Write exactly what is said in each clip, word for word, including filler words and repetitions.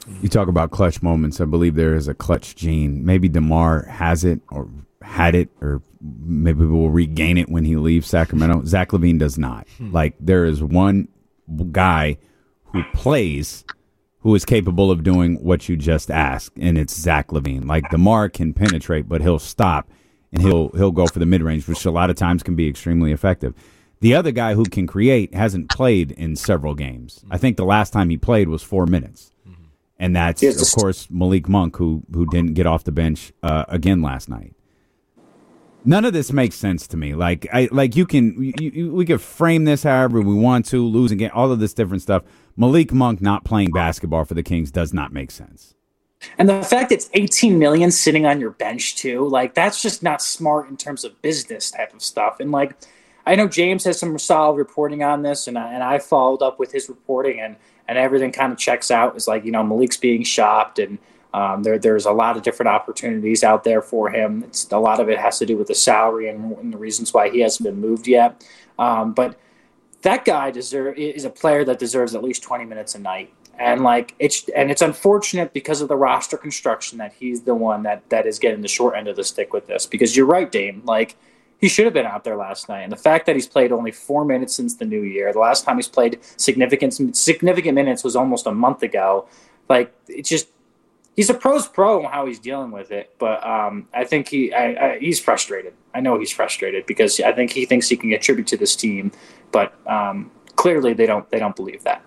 You talk about clutch moments. I believe there is a clutch gene. Maybe DeMar has it or had it, or maybe we'll regain it when he leaves Sacramento. Zach LaVine does not. Hmm. Like, there is one guy who plays who is capable of doing what you just asked, and it's Zach LaVine. Like, DeMar can penetrate, but he'll stop, and he'll he'll go for the mid-range, which a lot of times can be extremely effective. The other guy who can create hasn't played in several games. I think the last time he played was four minutes. And that's, of course, Malik Monk, who who didn't get off the bench uh, again last night. None of this makes sense to me. Like, I like you can you, you, we could frame this however we want to, losing it, all of this different stuff. Malik Monk not playing basketball for the Kings does not make sense. And the fact it's eighteen million dollars sitting on your bench too, like, that's just not smart in terms of business type of stuff. And like, I know James has some solid reporting on this, and I, and I followed up with his reporting, and and everything kind of checks out. It's like, you know, Malik's being shopped, and um, there there's a lot of different opportunities out there for him. It's a lot of it has to do with the salary and, and the reasons why he hasn't been moved yet. Um, but that guy deserve is a player that deserves at least twenty minutes a night. And like it's and it's unfortunate because of the roster construction that he's the one that that is getting the short end of the stick with this. Because you're right, Dame. Like, he should have been out there last night. And the fact that he's played only four minutes since the new year, the last time he's played significant significant minutes was almost a month ago. Like, it's just, he's a pro's pro on how he's dealing with it. But um, I think he I, I, he's frustrated. I know he's frustrated because I think he thinks he can contribute to this team. But um, clearly they don't they don't believe that.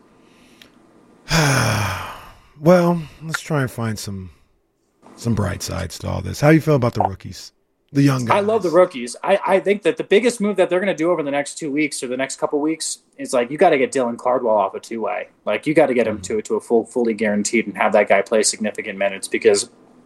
Well, let's try and find some some bright sides to all this. How do you feel about the rookies? The young guys. I love the rookies. I, I think that the biggest move that they're going to do over the next two weeks or the next couple weeks is, like, you got to get Dylan Cardwell off a two-way. Like, you got to get him to to a full, fully guaranteed and have that guy play significant minutes, because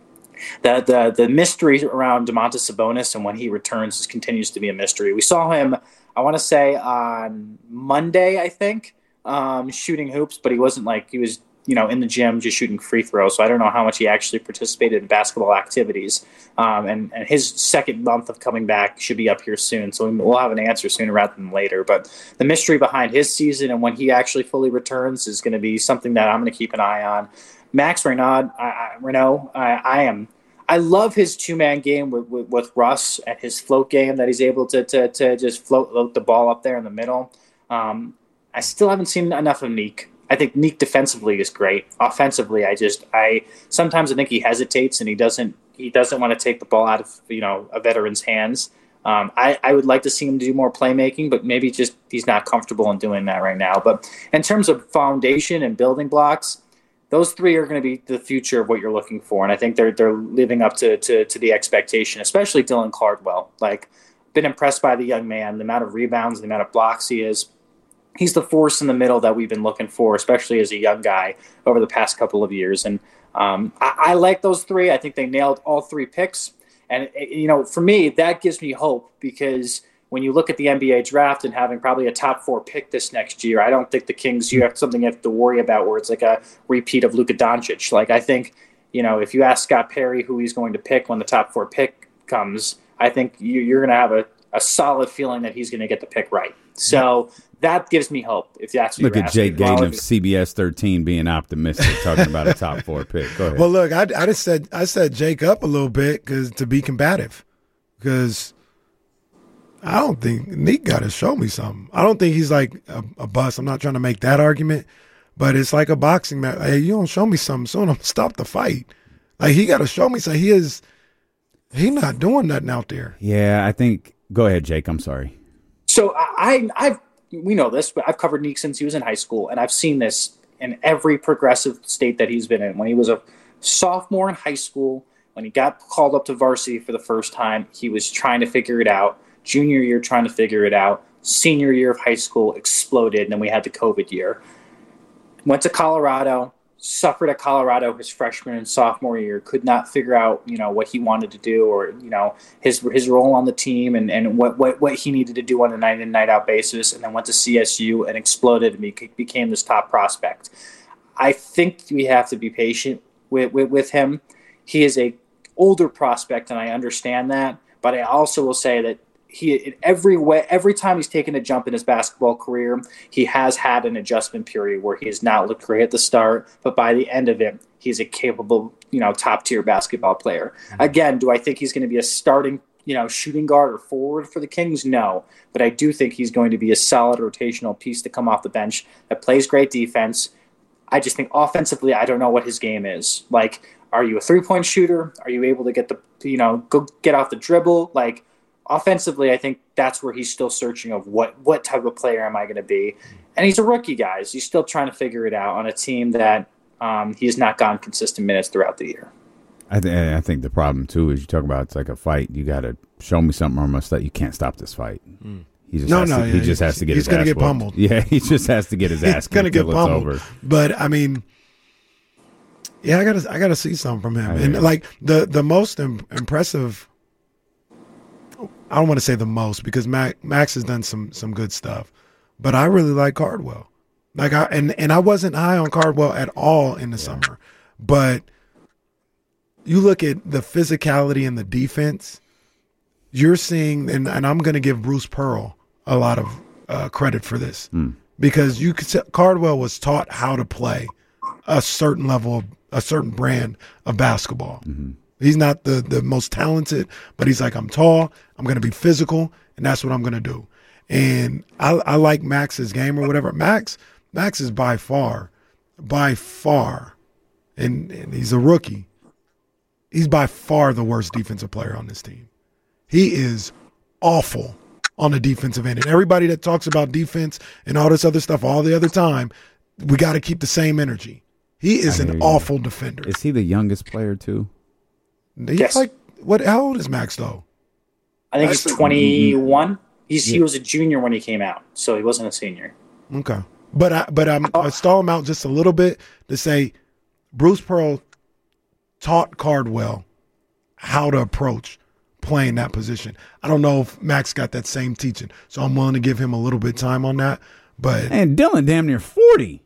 the the the mystery around Domantas Sabonis and when he returns continues to be a mystery. We saw him, I want to say on Monday, I think, um, shooting hoops, but he wasn't like he was. you know, in the gym just shooting free throws. So I don't know how much he actually participated in basketball activities. Um, and, and his second month of coming back should be up here soon. So we'll have an answer sooner rather than later. But the mystery behind his season and when he actually fully returns is going to be something that I'm going to keep an eye on. Max Renaud, I, I, Renaud, I, I am. I love his two-man game with, with, with Russ and his float game that he's able to to, to just float, float the ball up there in the middle. Um, I still haven't seen enough of Neek. I think Neek defensively is great. Offensively, I just I sometimes I think he hesitates and he doesn't he doesn't want to take the ball out of you know a veteran's hands. Um, I, I would like to see him do more playmaking, but maybe just he's not comfortable in doing that right now. But in terms of foundation and building blocks, those three are going to be the future of what you're looking for, and I think they're they're living up to to, to the expectation, especially Dylan Cardwell. Like, been impressed by the young man, the amount of rebounds, the amount of blocks he is. He's the force in the middle that we've been looking for, especially as a young guy over the past couple of years. And um, I, I like those three. I think they nailed all three picks. And, you know, for me, that gives me hope, because when you look at the N B A draft and having probably a top four pick this next year, I don't think the Kings, you have something you have to worry about where it's like a repeat of Luka Doncic. Like, I think, you know, if you ask Scott Perry who he's going to pick when the top four pick comes, I think you, you're going to have a, a solid feeling that he's going to get the pick right. So that gives me hope, if that's what Look you're at asking. Jake Gaten of C B S thirteen being optimistic, talking about a top four pick. Go ahead. Well, look, I, I just said I set Jake up a little bit because to be combative, because I don't think Nick got to show me something. I don't think he's like a, a bust. I'm not trying to make that argument, but it's like a boxing match. Hey, you don't show me something soon, I'm gonna stop the fight. Like, he got to show me. So he is, he not doing nothing out there. Yeah, I think. Go ahead, Jake. I'm sorry. So I, I've we know this, but I've covered Neek since he was in high school, and I've seen this in every progressive state that he's been in. When he was a sophomore in high school, when he got called up to varsity for the first time, he was trying to figure it out. Junior year, trying to figure it out. Senior year of high school, exploded, and then we had the COVID year. Went to Colorado, suffered at Colorado his freshman and sophomore year, could not figure out, you know, what he wanted to do, or, you know, his his role on the team and, and what, what, what he needed to do on a night in, night out basis, and then went to C S U and exploded and be, became this top prospect. I think we have to be patient with, with, with him. He is a older prospect, and I understand that, but I also will say that he in every way, every time he's taken a jump in his basketball career, he has had an adjustment period where he has not looked great at the start, but by the end of it, he's a capable, you know, top tier basketball player. Mm-hmm. Again, do I think he's going to be a starting, you know, shooting guard or forward for the Kings? No, but I do think he's going to be a solid rotational piece to come off the bench that plays great defense. I just think offensively, I don't know what his game is. Like, are you a three-point shooter? Are you able to get the, you know, go get off the dribble? Like, offensively, I think that's where he's still searching of what, what type of player am I going to be? And he's a rookie, guys. He's still trying to figure it out on a team that um, he's not gotten consistent minutes throughout the year. I, th- I think the problem, too, is you talk about it's like a fight. You got to show me something almost that you can't stop this fight. Mm. He just no, has no, to, yeah, he just has to get he's his ass gonna get whooped. pummeled. Yeah, he just has to get his ass he's going to get pummeled. Over. But, I mean, yeah, I got to I gotta see something from him. I and, agree. like, the, the most im- impressive – I don't want to say the most because Max, Max has done some some good stuff, but I really like Cardwell. Like I and, and I wasn't high on Cardwell at all in the yeah. summer, but you look at the physicality and the defense, you're seeing, and, and I'm going to give Bruce Pearl a lot of uh, credit for this mm. because you could say Cardwell was taught how to play a certain level of a certain brand of basketball. Mm-hmm. He's not the, the most talented, but he's like, I'm tall, I'm going to be physical, and that's what I'm going to do. And I, I like Max's game or whatever. Max Max is by far, by far, and, and he's a rookie, he's by far the worst defensive player on this team. He is awful on the defensive end. And everybody that talks about defense and all this other stuff all the other time, we got to keep the same energy. He is an awful defender. Is he the youngest player, too? He's yes. like what? How old is Max though? I think he's twenty-one. He's yeah. he was a junior when he came out, so he wasn't a senior. Okay, but I but I'm I stall him out just a little bit to say Bruce Pearl taught Cardwell how to approach playing that position. I don't know if Max got that same teaching, so I'm willing to give him a little bit of time on that. But and Dylan damn near forty.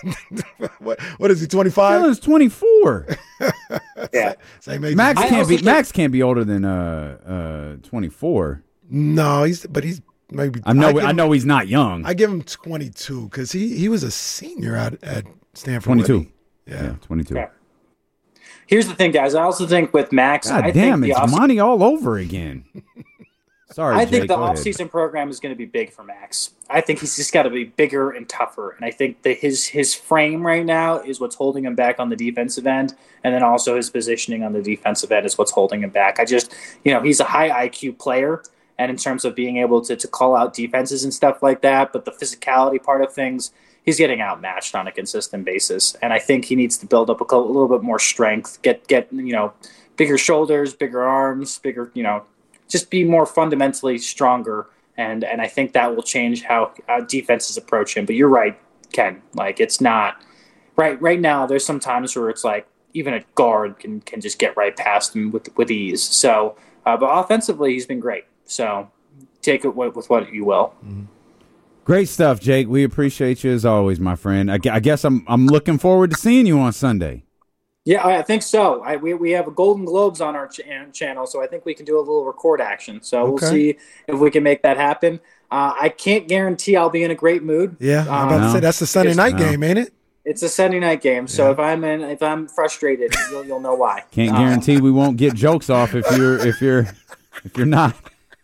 what what is he, twenty-five? Dylan's twenty-four. Yeah. Same age. Max I can't be think- Max can't be older than uh uh twenty-four. No, he's but he's maybe I know I, give I know him, he's not young. I give him twenty-two cuz he he was a senior at at Stanford. twenty-two. Yeah. yeah, twenty-two. Yeah. Here's the thing, guys. I also think with Max, God I damn, think it's the off- money all over again. Sorry, I Jake, think the go ahead. offseason program is going to be big for Max. I think he's just got to be bigger and tougher. And I think that his his frame right now is what's holding him back on the defensive end. And then also his positioning on the defensive end is what's holding him back. I just, you know, he's a high I Q player. And in terms of being able to, to call out defenses and stuff like that, but the physicality part of things, he's getting outmatched on a consistent basis. And I think he needs to build up a, couple, a little bit more strength, get, get, you know, bigger shoulders, bigger arms, bigger, you know, just be more fundamentally stronger, and and I think that will change how, how defenses approach him. But you're right, Ken. Like, it's not right right now. There's some times where it's like even a guard can can just get right past him with with ease. So, uh, but offensively, he's been great. So take it with, with what you will. Mm-hmm. Great stuff, Jake. We appreciate you as always, my friend. I, I guess I'm I'm looking forward to seeing you on Sunday. Yeah, I think so. I, we we have a Golden Globes on our ch- channel, so I think we can do a little record action. So Okay. we'll see if we can make that happen. Uh, I can't guarantee I'll be in a great mood. Yeah, I'm Um, about No. to say that's the Sunday Just- night No. game, ain't it? It's a Sunday night game, so Yeah. if I'm in, if I'm frustrated, you'll you'll know why. Can't Uh, guarantee we won't get jokes off if you're if you're if you're not.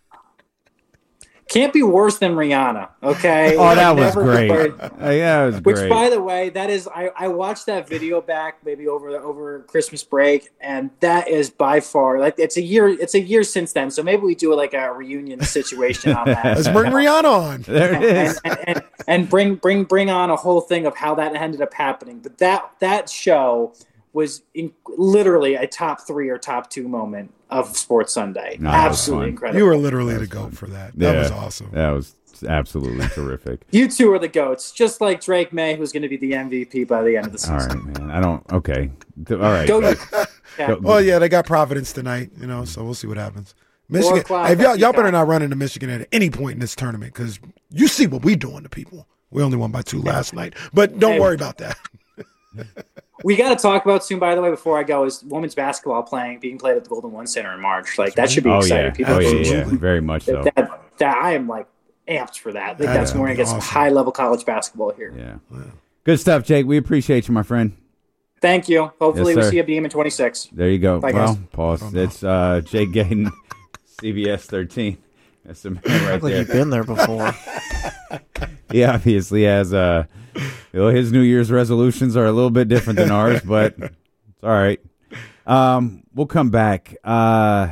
Can't be worse than Rihanna. Okay. Oh, that I was never great. heard- Uh, yeah, it was Which, great. by the way, that is I, I watched that video back maybe over over Christmas break, and that is by far like it's a year it's a year since then. So maybe we do like a reunion situation on that. Let's bring Rihanna on. There it and, is. and, and, and bring bring bring on a whole thing of how that ended up happening. But that that show was in, literally a top three or top two moment of Sports Sunday. No, that was Absolutely fun. incredible. You were literally the goat for that. That Yeah, was awesome. That was absolutely terrific. You two are the GOATs, just like Drake May, who's going to be the M V P by the end of the All season. right, man. I don't. Okay. All right. Go you. Go- Yeah. Well, yeah, they got Providence tonight, you know, so we'll see what happens. Michigan, o'clock, hey, if y'all, y'all better Peacock. not run into Michigan at any point in this tournament because you see what we doing to people. We only won by two last night, but don't Hey. worry about that. We got to talk about soon, by the way, before I go, is women's basketball playing being played at the Golden One Center in March. Like that should be Oh exciting. yeah. People Oh yeah, should- yeah. Absolutely. Very much so. that, that I am like amped for that. I think That that's would when we're be gonna get awesome. some high level college basketball here. Yeah. Wow. Good stuff, Jake. We appreciate you, my friend. Thank you. Hopefully Yes, we sir. see a beam in twenty-six. There you go. Bye, well, guys. pause. It's uh, Jake Gayton, C B S thirteen. That's the man right Like there. you've been there before. He obviously has uh, you know, his New Year's resolutions are a little bit different than ours, but it's all right. Um, we'll come back. Uh,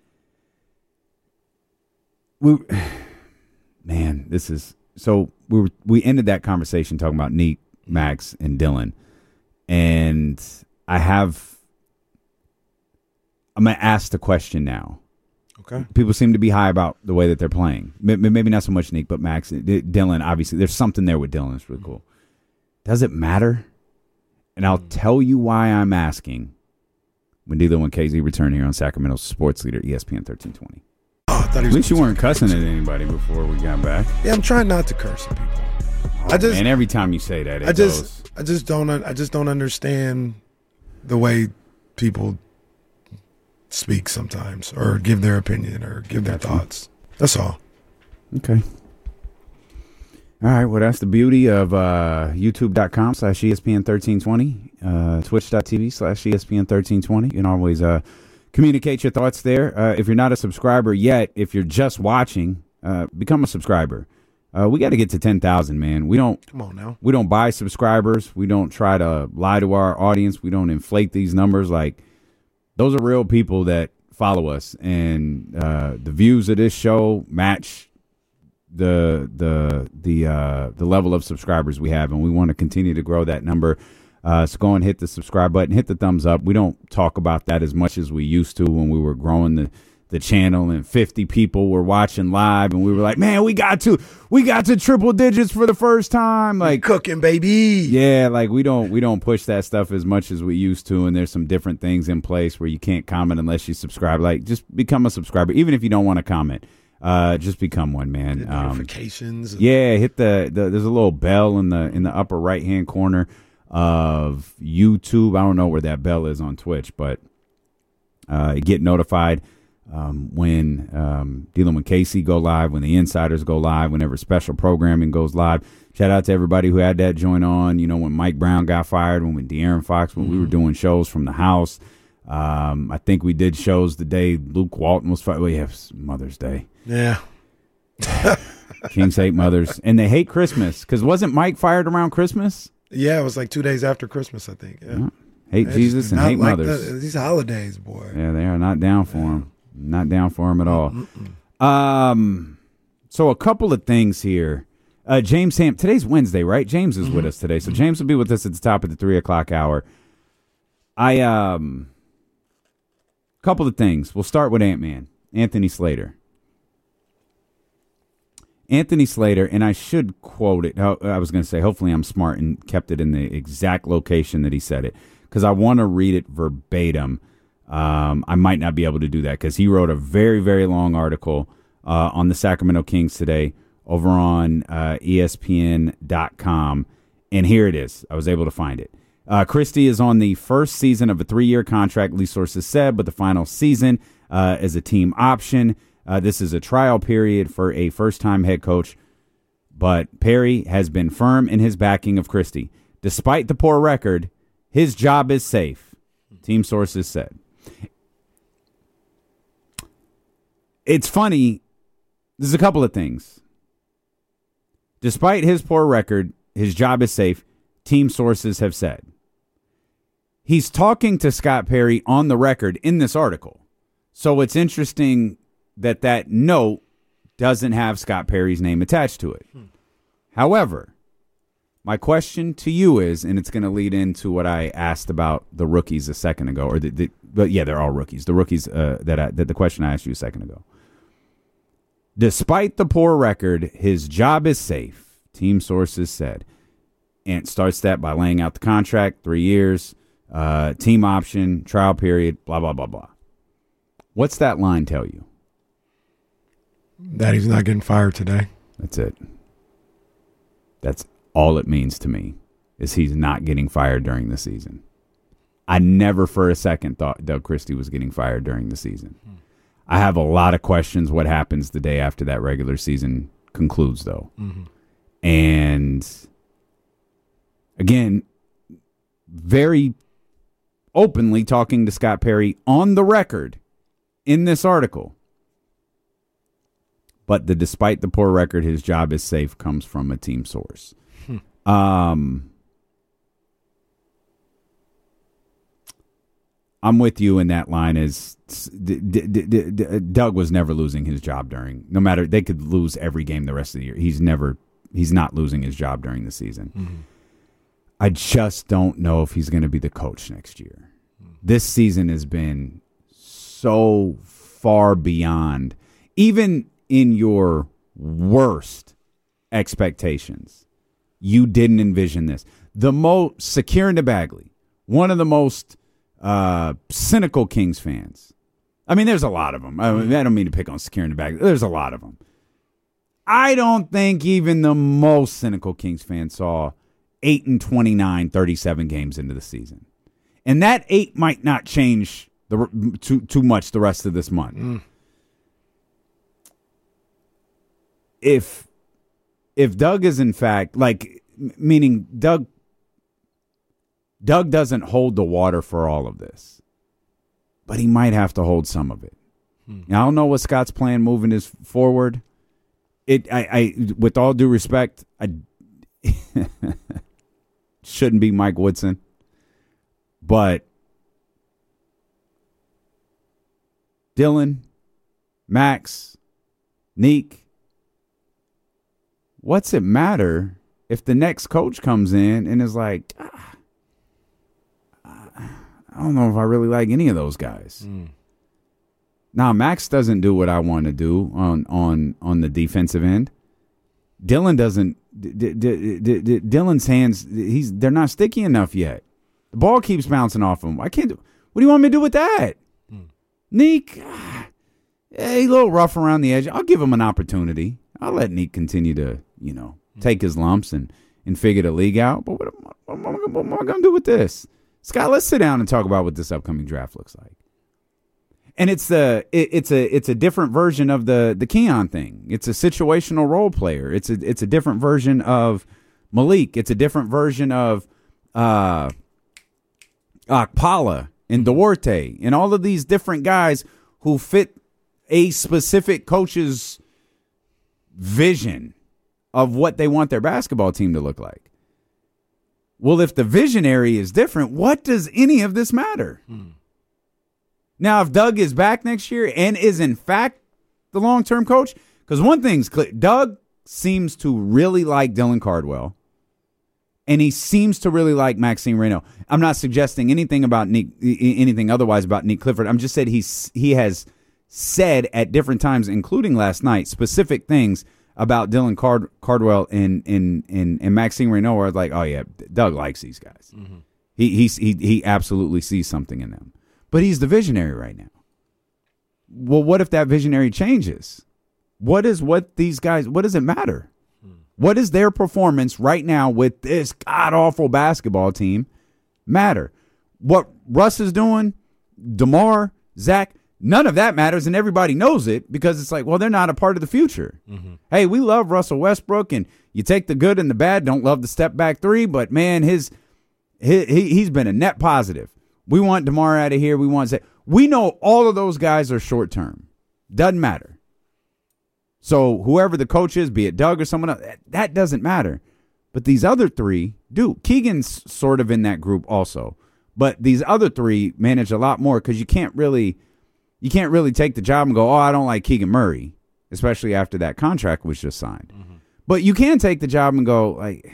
we, man, this is so we were, we ended that conversation talking about Neek, Max, and Dylan, and I have. I'm gonna ask the question now. Okay. People seem to be high about the way that they're playing. M- Maybe not so much Nick, but Max, D- Dylan. Obviously, there's something there with Dylan. It's really cool. Does it matter? And I'll tell you why I'm asking when D'Lo and K Z return here on Sacramento's Sports Leader, E S P N thirteen twenty. Oh, I thought he At was least you weren't cussing at anybody before we got back. Yeah, I'm trying not to curse at people. I just, And every time you say that, it I just, goes. I just don't, un- I just don't understand the way people speak sometimes, or give their opinion, or give their Gotcha. thoughts. That's all. Okay. All right. Well, that's the beauty of uh, YouTube.com slash ESPN thirteen twenty, uh, Twitch.tv slash ESPN thirteen twenty. You can always uh, communicate your thoughts there. Uh, if you're not a subscriber yet, if you're just watching, uh, become a subscriber. Uh, we got to get to ten thousand, man. We don't. Come on now. We don't buy subscribers. We don't try to lie to our audience. We don't inflate these numbers. Like, those are real people that follow us, and uh, the views of this show match the the the uh, the level of subscribers we have, and we want to continue to grow that number. Uh, so go and hit the subscribe button, hit the thumbs up. We don't talk about that as much as we used to when we were growing the the channel and fifty people were watching live, and we were like, man, we got to we got to triple digits for the first time. Like, Cooking, baby. yeah, like we don't we don't push that stuff as much as we used to, and there's some different things in place where you can't comment unless you subscribe. Like, just become a subscriber, even if you don't want to comment. Uh, just become one, man. The Um, notifications. yeah, hit the, the there's a little bell in the in the upper right hand corner of YouTube. I don't know where that bell is on Twitch, but uh, get notified um, when um, dealing with Casey go live, when the insiders go live, whenever special programming goes live. Shout out to everybody who had that joint on. You know, when Mike Brown got fired, when when De'Aaron Fox, when mm-hmm. we were doing shows from the house. Um, I think we did shows the day Luke Walton was fired. Well, yeah, it was Mother's Day. Yeah. Kings hate mothers, and they hate Christmas, because wasn't Mike fired around Christmas? Yeah, it was like two days after Christmas, I think. Yeah. Yeah. Hate They Jesus just do and not hate like mothers. the- these holidays, boy. Yeah, they are not down for him. Not down for him at all. Um, so a couple of things here. Uh, James Ham. Today's Wednesday, right? James is with us today, so James will be with us at the top of the three o'clock hour. I um, couple of things. We'll start with Ant-Man, Anthony Slater. Anthony Slater, and I should quote it. I was going to say, hopefully I'm smart and kept it in the exact location that he said it, because I want to read it verbatim. Um, I might not be able to do that because he wrote a very, very long article uh, on the Sacramento Kings today over on uh, E S P N dot com. And here it is. I was able to find it. Uh, Christie is on the first season of a three-year contract, least sources said, but the final season uh, is a team option. Uh, this is a trial period for a first-time head coach, but Perry has been firm in his backing of Christie. Despite the poor record, his job is safe, team sources said. It's funny. There's a couple of things. Despite his poor record, his job is safe, team sources have said. He's talking to Scott Perry on the record in this article. So it's interesting that that note doesn't have Scott Perry's name attached to it. Hmm. However, my question to you is, and it's going to lead into what I asked about the rookies a second ago, or the, the but yeah, they're all rookies. The rookies uh, that I, that the question I asked you a second ago. Despite the poor record, his job is safe, team sources said. And it starts that by laying out the contract, three years, uh, team option, trial period, blah, blah, blah, blah. What's that line tell you? That he's not getting fired today. That's it. That's all it means to me, is he's not getting fired during the season. I never for a second thought Doug Christie was getting fired during the season. Hmm. I have a lot of questions what happens the day after that regular season concludes, though. Mm-hmm. And again, very openly talking to Scott Perry on the record in this article. But the despite the poor record, his job is safe comes from a team source. Hmm. Um, I'm with you in that line. Is D- D- D- D- Doug was never losing his job during. No matter they could lose every game the rest of the year. He's never. He's not losing his job during the season. Mm-hmm. I just don't know if he's going to be the coach next year. Mm-hmm. This season has been so far beyond even in your worst expectations. You didn't envision this. The most Sakir Bagley, one of the most uh, cynical Kings fans. I mean, there's a lot of them. I, mean, I don't mean to pick on Sakir Bagley. There's a lot of them. I don't think even the most cynical Kings fan saw eight and twenty-nine, thirty-seven games into the season. And that eight might not change the too too much the rest of this month. Mm. If if Doug is in fact like meaning Doug Doug doesn't hold the water for all of this, but he might have to hold some of it. Hmm. Now, I don't know what Scott's plan moving is forward. It I, I with all due respect, I shouldn't be Mike Woodson, but Dylan, Max, Neek, what's it matter if the next coach comes in and is like, ah, I don't know if I really like any of those guys. Mm. Now, Max doesn't do what I want to do on on on the defensive end. Dylan doesn't. D- D- D- D- Dylan's hands, he's they're not sticky enough yet. The ball keeps bouncing off him. I can't do. What do you want me to do with that? Mm. Neek, ah, hey, a little rough around the edge. I'll give him an opportunity. I'll let Neek continue to, you know, mm. take his lumps and, and figure the league out. But what am, I, what am I, what am I going to do with this? Scott, let's sit down and talk about what this upcoming draft looks like. And it's the it, it's a it's a different version of the the Keon thing. It's a situational role player. It's a it's a different version of Malik. It's a different version of uh, Akpala and Duarte and all of these different guys who fit a specific coach's vision of what they want their basketball team to look like. Well, if the visionary is different, what does any of this matter? Hmm. Now, if Doug is back next year and is in fact the long-term coach, because one thing's clear, Doug seems to really like Dylan Cardwell, and he seems to really like Maxime Reynaud. I'm not suggesting anything about Nick, anything otherwise about Nick Clifford. I'm just saying he's he has said at different times, including last night, specific things about Dylan Card, Cardwell and and and, and Maxime Reynaud. Where I was like, oh yeah, Doug likes these guys. Mm-hmm. He he he he absolutely sees something in them. But he's the visionary right now. Well, what if that visionary changes? What is what these guys, what does it matter? Hmm. What is their performance right now with this god-awful basketball team matter? What Russ is doing, DeMar, Zach, none of that matters, and everybody knows it because it's like, well, they're not a part of the future. Mm-hmm. Hey, we love Russell Westbrook, and you take the good and the bad, don't love the step-back three, but, man, his, his he, he's been a net positive. We want DeMar out of here. We want Zach. We know all of those guys are short term. Doesn't matter. So whoever the coach is, be it Doug or someone else, that doesn't matter. But these other three do. Keegan's sort of in that group also. But these other three manage a lot more because you can't really you can't really take the job and go, oh, I don't like Keegan Murray, especially after that contract was just signed. Mm-hmm. But you can take the job and go, like,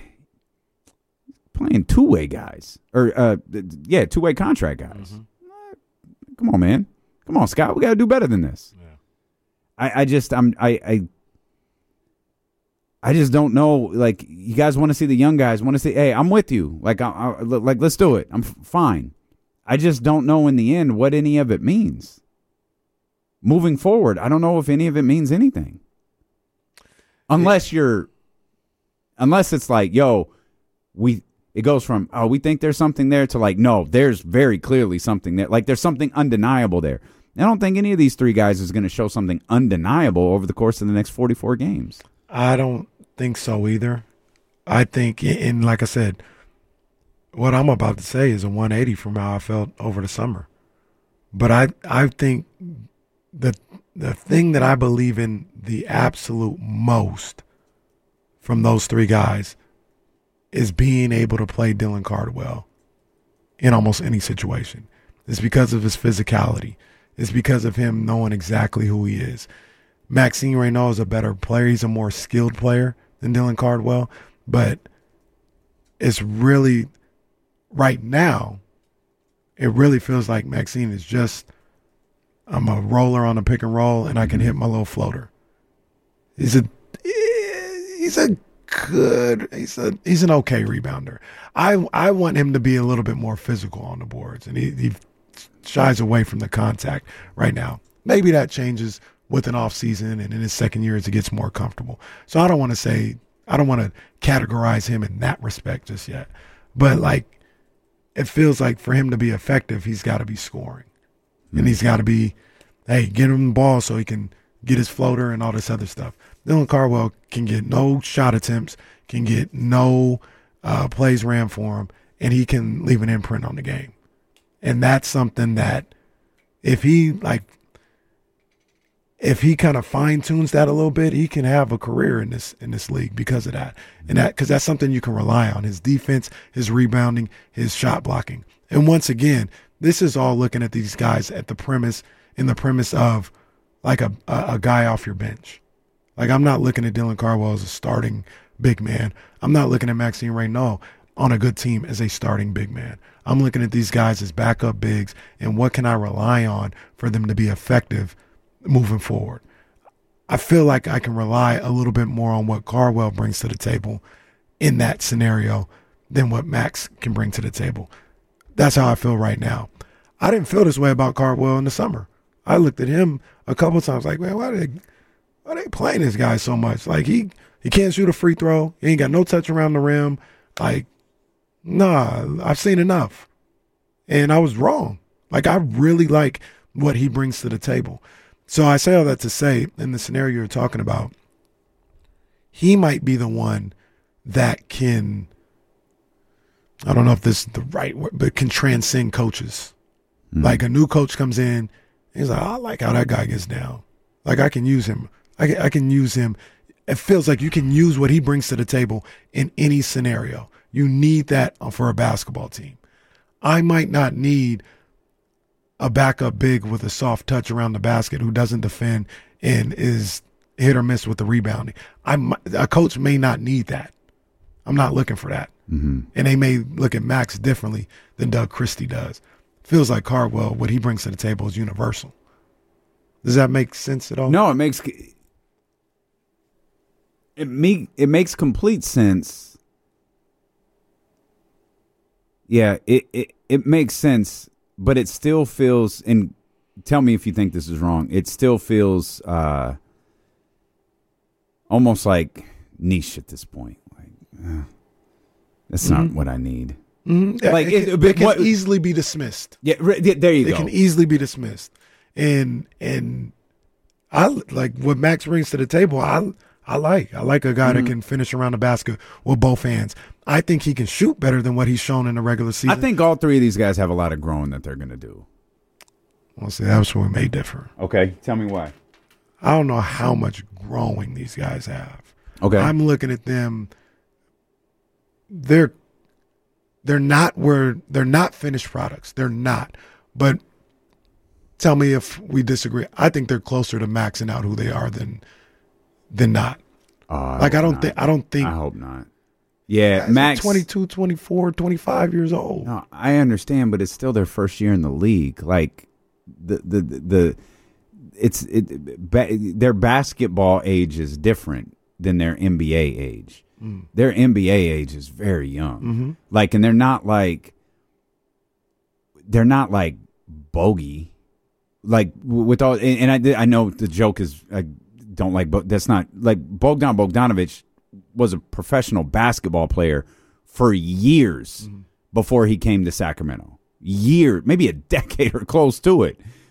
playing two-way guys. Or, uh, yeah, two-way contract guys. Mm-hmm. Come on, man. Come on, Scott. We got to do better than this. Yeah. I, I just, I'm, I, I, I just don't know. Like, you guys want to see the young guys, want to see, hey, I'm with you. Like, I, I, like, let's do it. I'm f- fine. I just don't know in the end what any of it means. Moving forward, I don't know if any of it means anything. Unless you're, unless it's like, yo, we, it goes from, oh, we think there's something there to like, no, there's very clearly something there. Like, there's something undeniable there. I don't think any of these three guys is going to show something undeniable over the course of the next forty-four games. I don't think so either. I think, and like I said, what I'm about to say is a one eighty from how I felt over the summer. But I, I think the the thing that I believe in the absolute most from those three guys is being able to play Dylan Cardwell in almost any situation. It's because of his physicality. It's because of him knowing exactly who he is. Maxime Reynaud is a better player. He's a more skilled player than Dylan Cardwell. But it's really, right now, it really feels like Maxime is just, I'm a roller on a pick and roll, and I can hit my little floater. He's a, he's a good, he's a, he's an okay rebounder. I, I want him to be a little bit more physical on the boards, and he, he shies away from the contact right now. Maybe that changes with an off season and in his second year as he gets more comfortable. So I don't want to say, I don't want to categorize him in that respect just yet. But like, it feels like for him to be effective, he's got to be scoring. Mm-hmm. And he's got to be, hey, get him the ball so he can get his floater and all this other stuff. Dylan Cardwell can get no shot attempts, can get no uh, plays ran for him, and he can leave an imprint on the game. And that's something that if he like, if he kind of fine tunes that a little bit, he can have a career in this in this league because of that. And that because that's something you can rely on: his defense, his rebounding, his shot blocking. And once again, this is all looking at these guys at the premise in the premise of like a a, a guy off your bench. Like, I'm not looking at Dylan Cardwell as a starting big man. I'm not looking at Maxime Reynaud on a good team as a starting big man. I'm looking at these guys as backup bigs, and what can I rely on for them to be effective moving forward. I feel like I can rely a little bit more on what Cardwell brings to the table in that scenario than what Max can bring to the table. That's how I feel right now. I didn't feel this way about Cardwell in the summer. I looked at him a couple of times like, man, why are they, why are they playing this guy so much? Like, he, he can't shoot a free throw. He ain't got no touch around the rim. Like, nah, I've seen enough. And I was wrong. Like, I really like what he brings to the table. So I say all that to say, in the scenario you're talking about, he might be the one that can, I don't know if this is the right word, but can transcend coaches. Mm. Like, a new coach comes in, he's like, I like how that guy gets down. Like, I can use him. I can, I can use him. It feels like you can use what he brings to the table in any scenario. You need that for a basketball team. I might not need a backup big with a soft touch around the basket who doesn't defend and is hit or miss with the rebounding. I'm, a coach may not need that. I'm not looking for that. Mm-hmm. And they may look at Max differently than Doug Christie does. Feels like Cardwell, what he brings to the table is universal. Does that make sense at all? No, it makes it me it makes complete sense. Yeah, it, it, it makes sense. But it still feels, and tell me if you think this is wrong, it still feels uh, almost like niche at this point. Like, uh, that's mm-hmm. not what I need. Mm-hmm. Like it, it, it can what, easily be dismissed. Yeah, there you it go. It can easily be dismissed. And and I like what Max brings to the table. I I like. I like a guy mm-hmm. that can finish around the basket with both hands. I think he can shoot better than what he's shown in the regular season. I think all three of these guys have a lot of growing that they're going to do. Well, see, that's where we may differ. Okay, tell me why. I don't know how much growing these guys have. Okay. I'm looking at them. They're they're not where they're not finished products. They're not. But tell me if we disagree. I think they're closer to maxing out who they are than than not. Uh, I like I don't think I don't think I hope not. Yeah, Max twenty-two, twenty-four, twenty-five years old. No, I understand, but it's still their first year in the league. Like the the the, the it's it, ba- their basketball age is different than their N B A age. Mm. Their N B A age is very young. Mm-hmm. Like, and they're not like they're not like bogey. Like with all, and, and I I know the joke is I don't like, but that's not like Bogdan Bogdanović was a professional basketball player for years mm-hmm. before he came to Sacramento. Year, maybe a decade or close to it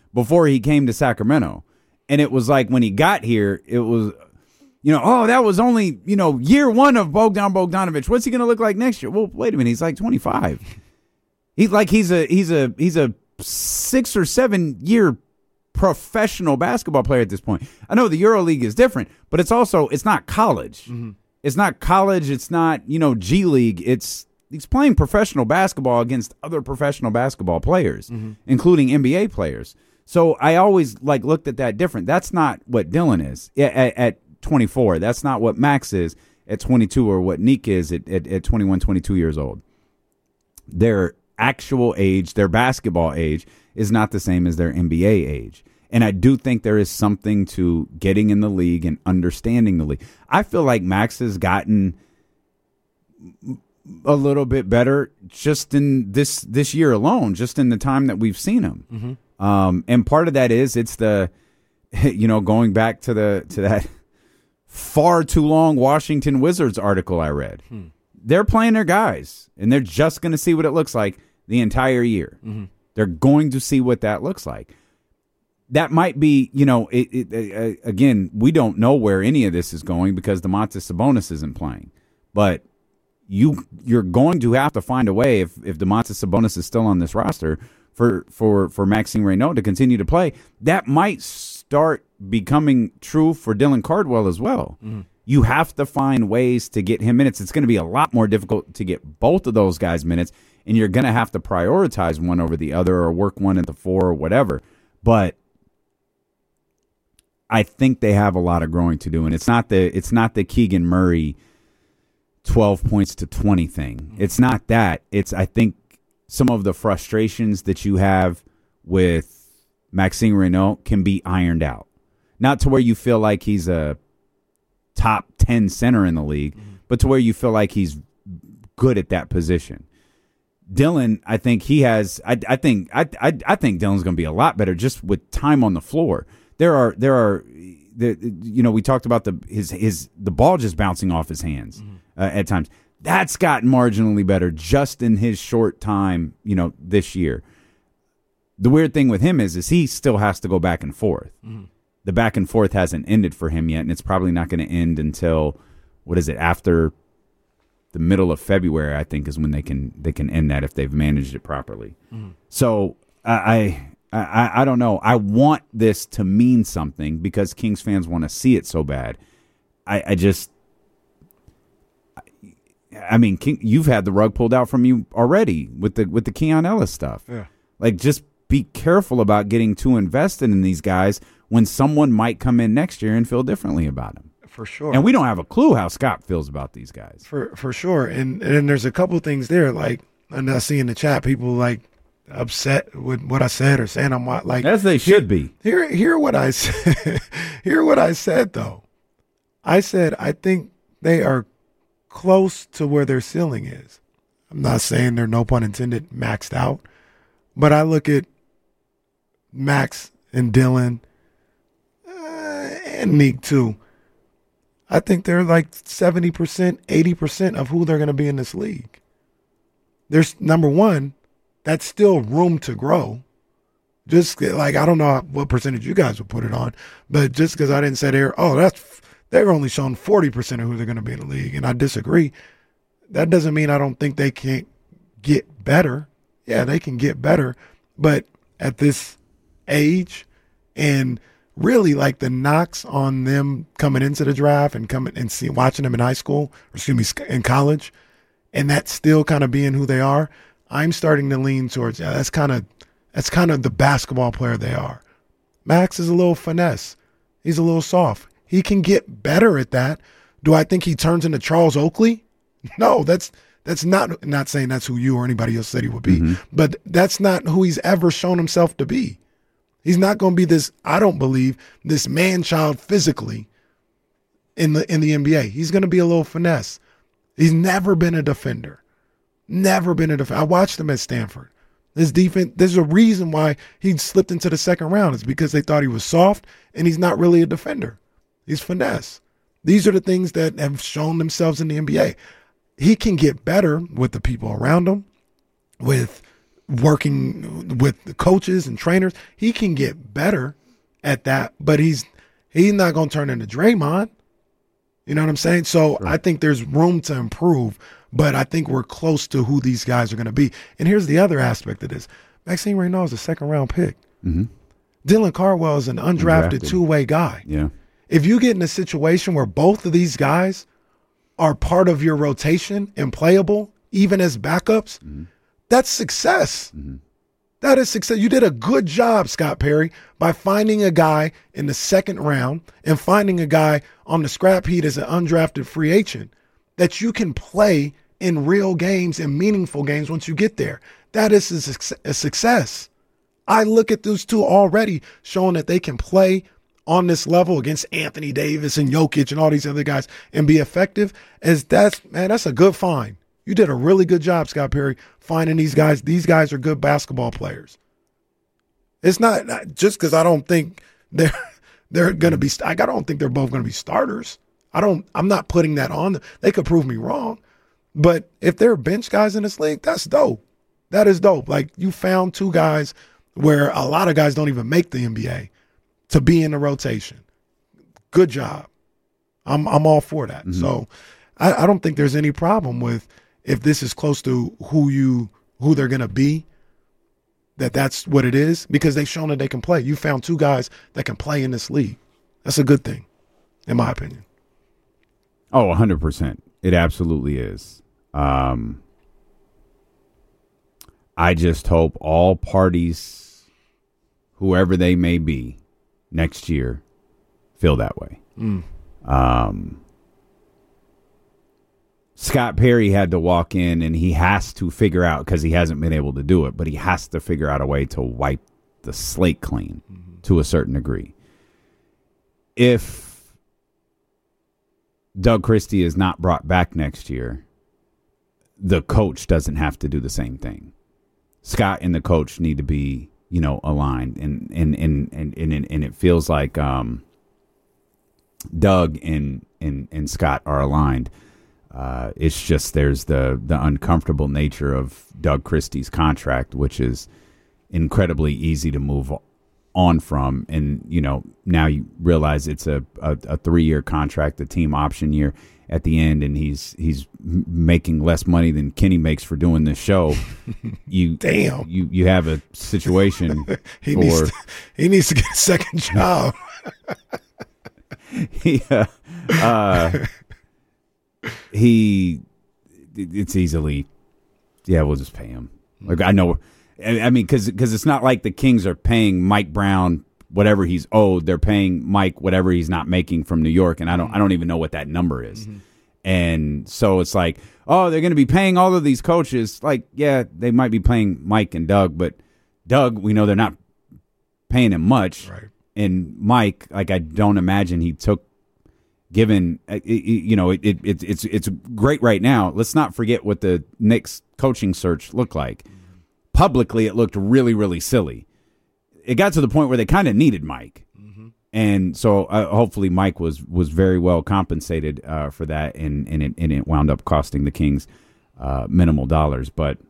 before he came to Sacramento. And it was like when he got here, it was, you know, oh, that was only, you know, year one of Bogdan Bogdanovic. What's he going to look like next year? Well, wait a minute. He's like twenty-five. He's like he's a he's a he's a six or seven year professional basketball player at this point. I know the EuroLeague is different, but it's also it's not college. Mm-hmm. It's not college. It's not, you know, G League. It's he's playing professional basketball against other professional basketball players, mm-hmm. including N B A players. So I always like looked at that different. That's not what Dillon is at, at twenty-four. That's not what Max is at twenty-two or what Nick is at, at, at twenty-one, twenty-two years old. Their actual age, their basketball age, is not the same as their N B A age. And I do think there is something to getting in the league and understanding the league. I feel like Max has gotten a little bit better just in this this year alone, just in the time that we've seen him. Mm-hmm. Um, and part of that is it's the, you know, going back to the to that far too long Washington Wizards article I read. Hmm. They're playing their guys, and they're just going to see what it looks like the entire year. Mm-hmm. They're going to see what that looks like. That might be, you know, it, it, uh, again, we don't know where any of this is going because Domantas Sabonis isn't playing. But you, you're going to have to find a way, if, if Domantas Sabonis is still on this roster, for, for, for Maxime Reynaud to continue to play. That might start becoming true for Dylan Cardwell as well. Mm-hmm. You have to find ways to get him minutes. It's going to be a lot more difficult to get both of those guys minutes, and you're going to have to prioritize one over the other or work one at the four or whatever. But I think they have a lot of growing to do, and it's not the it's not the Keegan Murray twelve points to twenty thing. It's not that. It's I think some of the frustrations that you have with Maxime Reynaud can be ironed out. Not to where you feel like he's a top ten center in the league, mm-hmm. but to where you feel like he's good at that position. Dillon, I think he has. I, I think I, I I think Dillon's going to be a lot better just with time on the floor. There are there are, the, you know, we talked about the his his the ball just bouncing off his hands mm-hmm. uh, at times. That's gotten marginally better just in his short time, you know, this year. The weird thing with him is, is he still has to go back and forth. Mm-hmm. The back and forth hasn't ended for him yet, and it's probably not going to end until, what is it, after the middle of February, I think, is when they can they can end that if they've managed it properly. Mm-hmm. So I, I I I don't know. I want this to mean something because Kings fans want to see it so bad. I, I just, I, I mean, King, you've had the rug pulled out from you already with the with the Keon Ellis stuff. Yeah. Like, just be careful about getting too invested in these guys when someone might come in next year and feel differently about them. For sure. And we don't have a clue how Scott feels about these guys. For for sure. And and there's a couple of things there, like, and I see in the chat people like upset with what I said or saying I'm like, as they should be. Hear hear what I said. Hear what I said though. I said I think they are close to where their ceiling is. I'm not saying they're, no pun intended, maxed out, but I look at Max and Dillon uh, and Neek too. I think they're like seventy percent, eighty percent of who they're going to be in this league. There's, number one, that's still room to grow. Just like, I don't know what percentage you guys would put it on, but just because I didn't say they're, oh, that's, they're only showing forty percent of who they're going to be in the league, and I disagree. That doesn't mean I don't think they can't get better. Yeah, they can get better, but at this age and really like the knocks on them coming into the draft and coming and see, watching them in high school, or excuse me, in college, and that still kind of being who they are, I'm starting to lean towards, yeah, that's kind of that's kind of the basketball player they are. Max is a little finesse. He's a little soft. He can get better at that. Do I think he turns into Charles Oakley? No, that's that's not not saying that's who you or anybody else said he would be, mm-hmm. but that's not who he's ever shown himself to be. He's not going to be this, I don't believe, this man-child physically in the in the N B A. He's going to be a little finesse. He's never been a defender. Never been a defender. I watched him at Stanford. His defense, there's a reason why he slipped into the second round. It's because they thought he was soft, and he's not really a defender. He's finesse. These are the things that have shown themselves in the N B A. He can get better with the people around him, with working with the coaches and trainers. He can get better at that, but he's he's not going to turn into Draymond. You know what I'm saying? So sure. I think there's room to improve, but I think we're close to who these guys are going to be. And here's the other aspect of this. Maxime Reynaud is a second-round pick. Mm-hmm. Dylan Cardwell is an undrafted, undrafted two-way guy. Yeah. If you get in a situation where both of these guys are part of your rotation and playable, even as backups, mm-hmm. that's success. Mm-hmm. That is success. You did a good job, Scott Perry, by finding a guy in the second round and finding a guy on the scrap heap as an undrafted free agent that you can play in real games and meaningful games once you get there. That is a success. I look at those two already showing that they can play on this level against Anthony Davis and Jokic and all these other guys and be effective. As that's, man, that's a good find. You did a really good job, Scott Perry, finding these guys. These guys are good basketball players. It's not, not just because I don't think they're they're going to be. I don't think they're both going to be starters. I don't. I'm not putting that on them. They could prove me wrong, but if they're bench guys in this league, that's dope. That is dope. Like you found two guys where a lot of guys don't even make the N B A to be in the rotation. Good job. I'm I'm all for that. Mm-hmm. So I, I don't think there's any problem with. If this is close to who you who they're going to be, that that's what it is, because they've shown that they can play. You found two guys that can play in this league. That's a good thing, in my opinion. Oh, one hundred percent. It absolutely is. Um, I just hope all parties, whoever they may be, next year feel that way. Mm. Um Scott Perry had to walk in, and he has to figure out, because he hasn't been able to do it, but he has to figure out a way to wipe the slate clean mm-hmm. to a certain degree. If Doug Christie is not brought back next year, the coach doesn't have to do the same thing. Scott and the coach need to be, you know, aligned, and and and and and, and it feels like um, Doug and and and Scott are aligned. Uh, it's just there's the the uncomfortable nature of Doug Christie's contract, which is incredibly easy to move on from. And, you know, now you realize it's a, a, a three-year contract, a team option year at the end, and he's he's making less money than Kenny makes for doing this show. You Damn. You, you have a situation he for... Needs to, he needs to get a second job. yeah. Uh, He, it's easily, yeah, we'll just pay him. Like I know, I mean, because because it's not like the Kings are paying Mike Brown whatever he's owed. They're paying Mike whatever he's not making from New York, and I don't I don't even know what that number is. Mm-hmm. And so it's like, oh, they're going to be paying all of these coaches. Like, yeah, they might be paying Mike and Doug, but Doug, we know they're not paying him much. Right. And Mike, like, I don't imagine he took. Given, you know, it, it, it's it's great right now. Let's not forget what the Knicks coaching search looked like. Mm-hmm. Publicly, it looked really, really silly. It got to the point where they kind of needed Mike. Mm-hmm. And so uh, hopefully Mike was was very well compensated uh, for that, and, and, it, and it wound up costing the Kings uh, minimal dollars. But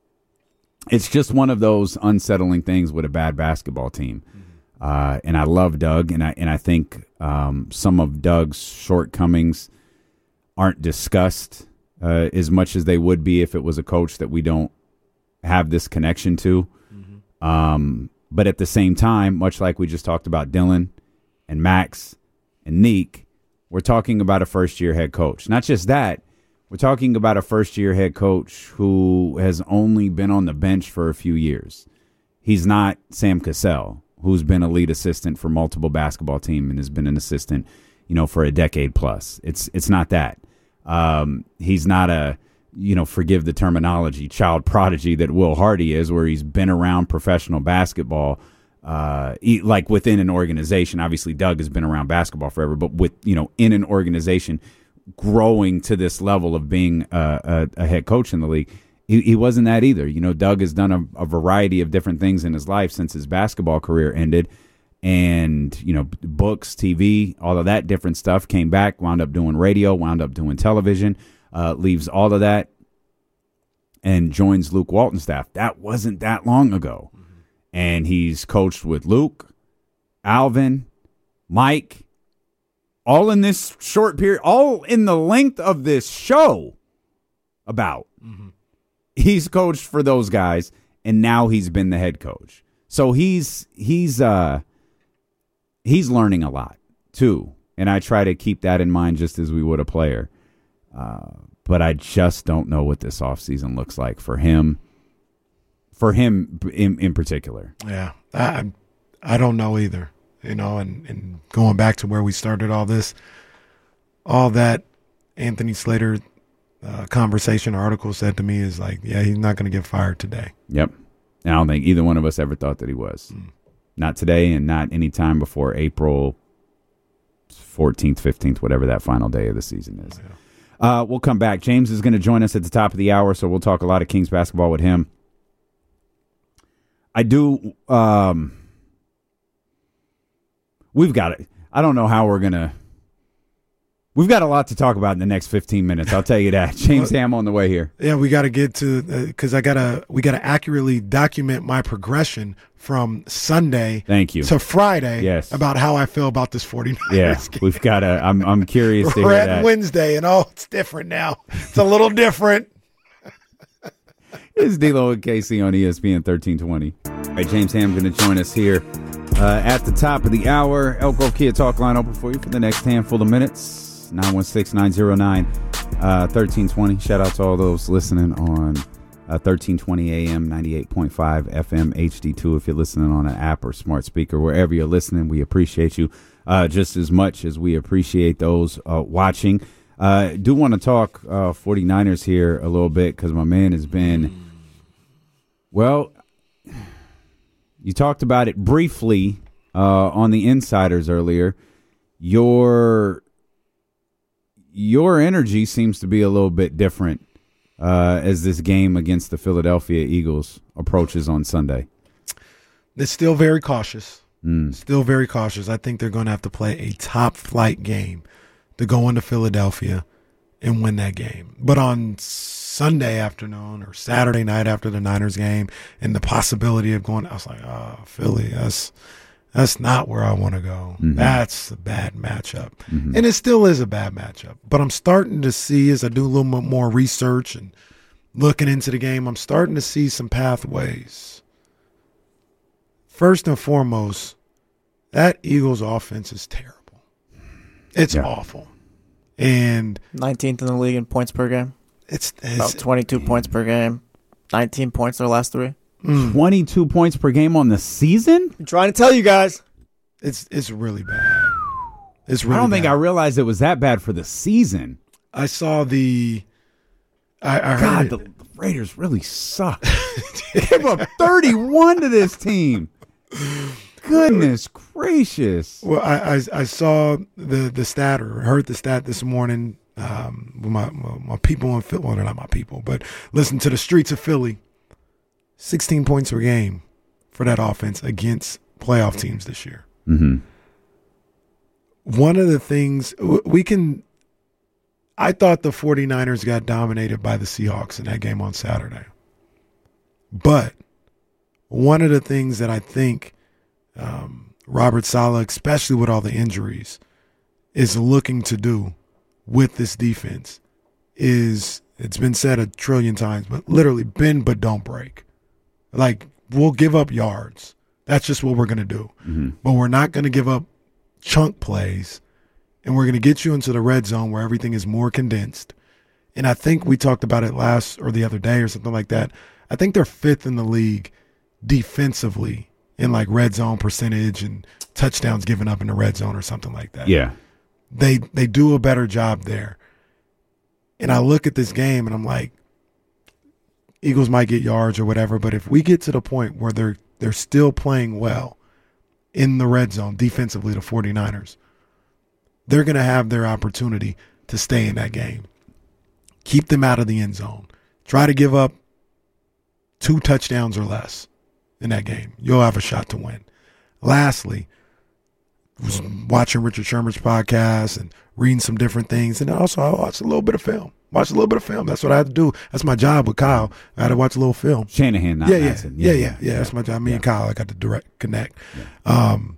it's just one of those unsettling things with a bad basketball team. Mm-hmm. Uh, and I love Doug, and I and I think um, some of Doug's shortcomings aren't discussed uh, as much as they would be if it was a coach that we don't have this connection to. Mm-hmm. Um, but at the same time, much like we just talked about Dylan and Max and Neek, we're talking about a first-year head coach. Not just that, we're talking about a first-year head coach who has only been on the bench for a few years. He's not Sam Cassell, who's been a lead assistant for multiple basketball teams and has been an assistant, you know, for a decade plus. It's it's not that. Um, he's not a, you know, forgive the terminology, child prodigy that Will Hardy is, where he's been around professional basketball, uh, he, like within an organization. Obviously, Doug has been around basketball forever, but with, you know, in an organization growing to this level of being a, a, a head coach in the league. He, he wasn't that either. You know, Doug has done a, a variety of different things in his life since his basketball career ended. And, you know, books, T V, all of that different stuff, came back, wound up doing radio, wound up doing television, uh, leaves all of that and joins Luke Walton's staff. That wasn't that long ago. Mm-hmm. And he's coached with Luke, Alvin, Mike, all in this short period, all in the length of this show about. Mm-hmm. He's coached for those guys, and now he's been the head coach. So he's he's uh he's learning a lot too, and I try to keep that in mind just as we would a player. Uh, but I just don't know what this offseason looks like for him. For him in in particular. Yeah, I I don't know either. You know, and, and going back to where we started all this, all that Anthony Slater uh, conversation article said to me is like, yeah, he's not going to get fired today. Yep. And I don't think either one of us ever thought that he was. Mm. Not today and not any time before April fourteenth, fifteenth, whatever that final day of the season is. Yeah. Uh, we'll come back. James is going to join us at the top of the hour, so we'll talk a lot of Kings basketball with him. I do... Um, we've got it. I don't know how we're going to... We've got a lot to talk about in the next fifteen minutes. I'll tell you that. James Ham on the way here. Yeah, we got to get to because uh, I gotta we gotta accurately document my progression from Sunday. Thank you. To Friday. Yes. About how I feel about this forty-niners Yeah, game. We've got to. I'm I'm curious to hear We're at that. Wednesday, and oh, it's different now. It's a little different. It's D-Lo and Casey on E S P N thirteen twenty. All right, James Ham going to join us here uh, at the top of the hour. Elk Grove Kia Talk line open for you for the next handful of minutes. nine one six, nine zero nine, thirteen twenty. Shout out to all those listening on uh, thirteen twenty A M, ninety-eight point five F M H D two. If you're listening on an app or smart speaker, wherever you're listening, we appreciate you uh, just as much as we appreciate those uh, watching. I uh, do want to talk uh, forty-niners here a little bit because my man has been, well, you talked about it briefly uh, on the Insiders earlier. Your... Your energy seems to be a little bit different uh, as this game against the Philadelphia Eagles approaches on Sunday. They're still very cautious. Mm. Still very cautious. I think they're going to have to play a top-flight game to go into Philadelphia and win that game. But on Sunday afternoon or Saturday night after the Niners game and the possibility of going, I was like, oh, Philly, that's – That's not where I want to go. Mm-hmm. That's a bad matchup. Mm-hmm. And it still is a bad matchup. But I'm starting to see, as I do a little bit more research and looking into the game, I'm starting to see some pathways. First and foremost, that Eagles offense is terrible. It's yeah. awful. And nineteenth in the league in points per game. It's, it's about twenty-two mm. points per game. nineteen points their last three. Mm. twenty-two points per game on the season? I'm trying to tell you guys. It's it's really bad. It's really I don't bad. think I realized it was that bad for the season. I saw the I, I God, heard the, the Raiders really suck. Give up thirty-one to this team. Goodness gracious. Well, I, I I saw the the stat or heard the stat this morning um, with my, my my people in Philly. Well, they're not my people, but listen to the streets of Philly. sixteen points per game for that offense against playoff teams this year. Mm-hmm. One of the things we can – I thought the 49ers got dominated by the Seahawks in that game on Saturday. But one of the things that I think um, Robert Saleh, especially with all the injuries, is looking to do with this defense is – it's been said a trillion times, but literally bend but don't break. Like, we'll give up yards. That's just what we're going to do. Mm-hmm. But we're not going to give up chunk plays, and we're going to get you into the red zone where everything is more condensed. And I think we talked about it last or the other day or something like that. I think they're fifth in the league defensively in, like, red zone percentage and touchdowns given up in the red zone or something like that. Yeah. They, they do a better job there. And I look at this game, and I'm like, Eagles might get yards or whatever, but if we get to the point where they're they're still playing well in the red zone defensively, the 49ers, they're going to have their opportunity to stay in that game. Keep them out of the end zone. Try to give up two touchdowns or less in that game. You'll have a shot to win. Lastly, was watching Richard Sherman's podcast and reading some different things, and also I watched a little bit of film. Watch a little bit of film. That's what I had to do. That's my job with Kyle. I had to watch a little film. Shanahan, not yeah, yeah, Madsen. yeah, yeah, yeah, yeah. That's my job. Me yeah. and Kyle, I got to direct connect. Yeah. Um,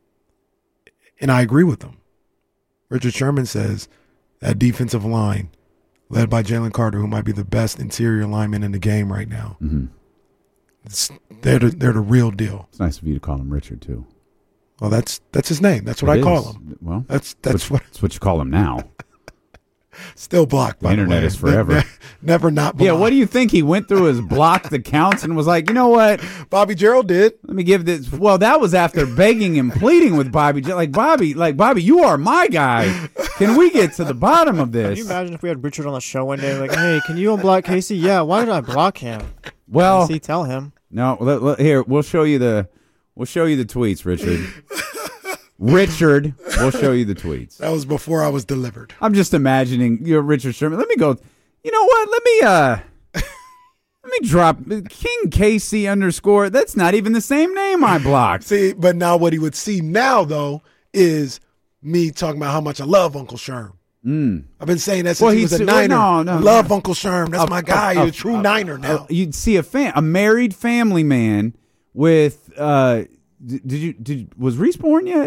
and I agree with him. Richard Sherman says that defensive line, led by Jalen Carter, who might be the best interior lineman in the game right now, Mm-hmm. it's, they're the, they're the real deal. It's nice of you to call him Richard too. Well, that's that's his name. That's what It I call is. him. Well, That's that's what. That's what you call him now. Still blocked. The by internet the way. is forever. Ne- never not blocked. Yeah, what do you think? He went through his blocked accounts and was like, you know what? Bobby Gerald did. Let me give this. Well, that was after begging and pleading with Bobby. Like, Bobby, like, Bobby, you are my guy. Can we get to the bottom of Can this? you imagine if we had Richard on the show one day, like, hey, can you unblock Casey? Yeah, why did I block him? Well, Casey, tell him. no, let, let- here, we'll show you the, we'll show you the tweets, Richard. Richard, we'll show you the tweets. That was before I was delivered. I'm just imagining you're Richard Sherman. Let me go. You know what? Let me uh let me drop King Casey underscore. That's not even the same name I blocked. See, but now what he would see now though is me talking about how much I love Uncle Sherm. Mm. I've been saying that since Well, he he's- was a well, Niner. no, no, love no. Uncle Sherm. That's A- my guy. a- He's a true a- Niner now. Uh, you'd see a fan, a married family man with uh d- did you did was Reese born yet?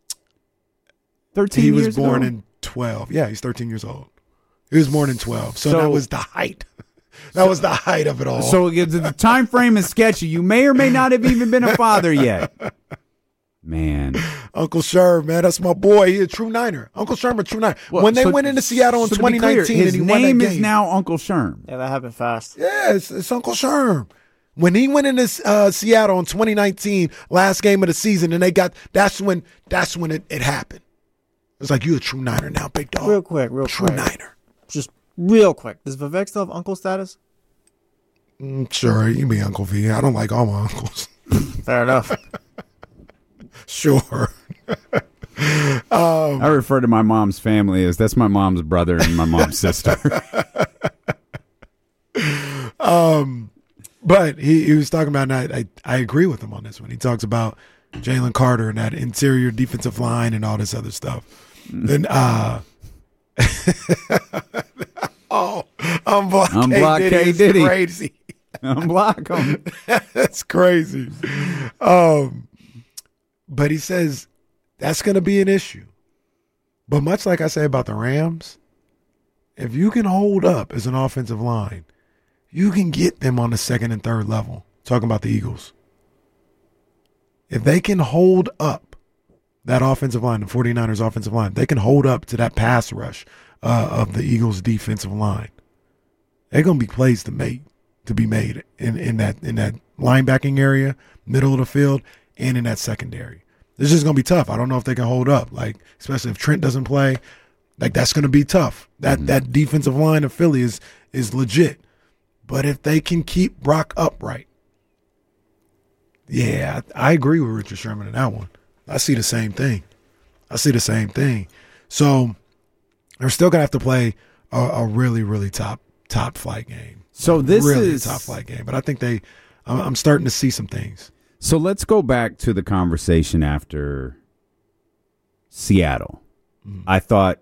thirteen he was years born ago? in twelve. Yeah, he's thirteen years old. He was born in twelve. So, So- that was the height. That was the height of it all. So the the time frame is sketchy. You may or may not have even been a father yet. Man. Uncle Sherm, man, that's my boy. He's a true Niner. Uncle Sherm, a true Niner. Well, when they so- went into Seattle in so to be twenty clear, nineteen his and he won that name game. is now Uncle Sherm. Yeah, that happened fast. Yeah, it's, it's Uncle Sherm. When he went into uh, Seattle in twenty nineteen, last game of the season, and they got that's when that's when it, it happened. It was like, you a true Niner now, big dog. Real quick, real True quick. Niner. Just real quick. Does Vivek still have uncle status? Mm, sure, you can be Uncle V. I don't like all my uncles. Fair enough. Sure. I refer to my mom's family as that's my mom's brother and my mom's sister. But he, he was talking about, and I, I, I agree with him on this one. He talks about Jalen Carter and that interior defensive line and all this other stuff. Then, uh, oh, unblock Unblock K. K. Diddy is Diddy. crazy. Unblock him. That's crazy. Um, but he says that's going to be an issue. But much like I say about the Rams, if you can hold up as an offensive line, you can get them on the second and third level. Talking about the Eagles. If they can hold up that offensive line, the 49ers offensive line, they can hold up to that pass rush uh, of the Eagles defensive line. They're going to be plays to make to be made in, in that in that linebacking area, middle of the field, and in that secondary. This is going to be tough. I don't know if they can hold up, like especially if Trent doesn't play. Like that's going to be tough. That mm-hmm. that defensive line of Philly is is legit. But if they can keep Brock upright, yeah, I, I agree with Richard Sherman in that one. I see the same thing. I see the same thing. So they're still going to have to play a, a really, really top top flight game. So this really is top flight game. But I think they, I'm, I'm starting to see some things. So let's go back to the conversation after Seattle. Mm-hmm. I thought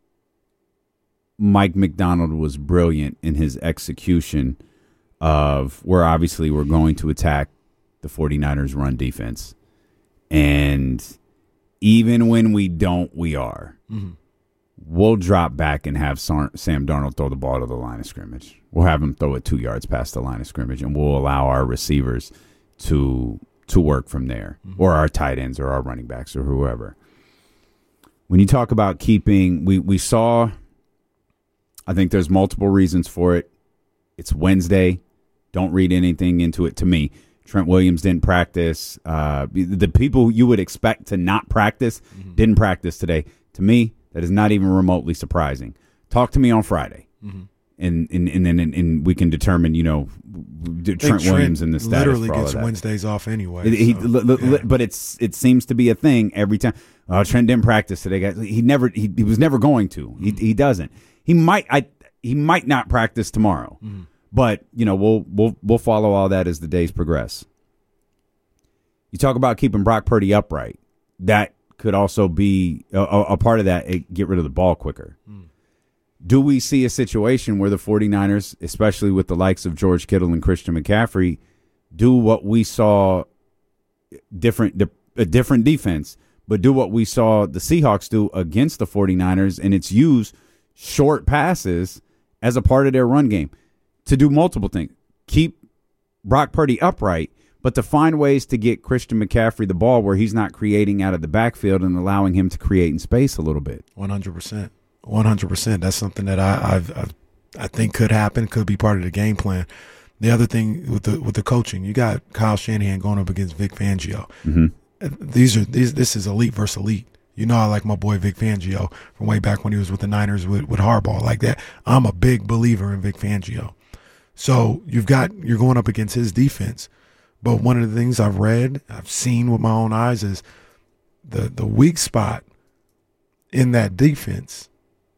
Mike McDonald was brilliant in his execution of where obviously we're going to attack the 49ers run defense. And even when we don't, we are. Mm-hmm. We'll drop back and have Sam Darnold throw the ball to the line of scrimmage. We'll have him throw it two yards past the line of scrimmage, and we'll allow our receivers to to work from there, mm-hmm. or our tight ends or our running backs or whoever. When you talk about keeping, we, we saw, I think there's multiple reasons for it. It's Wednesday. Don't read anything into it to me. Trent Williams didn't practice. Uh, the people you would expect to not practice mm-hmm. didn't practice today. To me, that is not even remotely surprising. Talk to me on Friday, mm-hmm. and and and then and, and we can determine, you know, Trent, Trent Williams and the status. Literally for all gets of that. Wednesdays off anyway. He, so, li, li, yeah. But it's it seems to be a thing every time. Oh, Trent didn't practice today, guys. He never. He, he was never going to. Mm-hmm. He he doesn't. He might. I. He might not practice tomorrow. Mm-hmm. But you know, we'll we'll we'll follow all that as the days progress. You talk about keeping Brock Purdy upright. That could also be a, a part of that. It, get rid of the ball quicker. Mm. Do we see a situation where the 49ers, especially with the likes of George Kittle and Christian McCaffrey, do what we saw different a different defense, but do what we saw the Seahawks do against the 49ers, and it's use short passes as a part of their run game to do multiple things. Keep Brock Purdy upright, but to find ways to get Christian McCaffrey the ball where he's not creating out of the backfield and allowing him to create in space a little bit. one hundred percent. one hundred percent. That's something that I I've, I've, I think could happen, could be part of the game plan. The other thing with the with the coaching, you got Kyle Shanahan going up against Vic Fangio. Mm-hmm. These are these. This is elite versus elite. You know, I like my boy Vic Fangio from way back when he was with the Niners with, with Harbaugh like that. I'm a big believer in Vic Fangio. So you've got you're going up against his defense. But one of the things I've read, I've seen with my own eyes is the the weak spot in that defense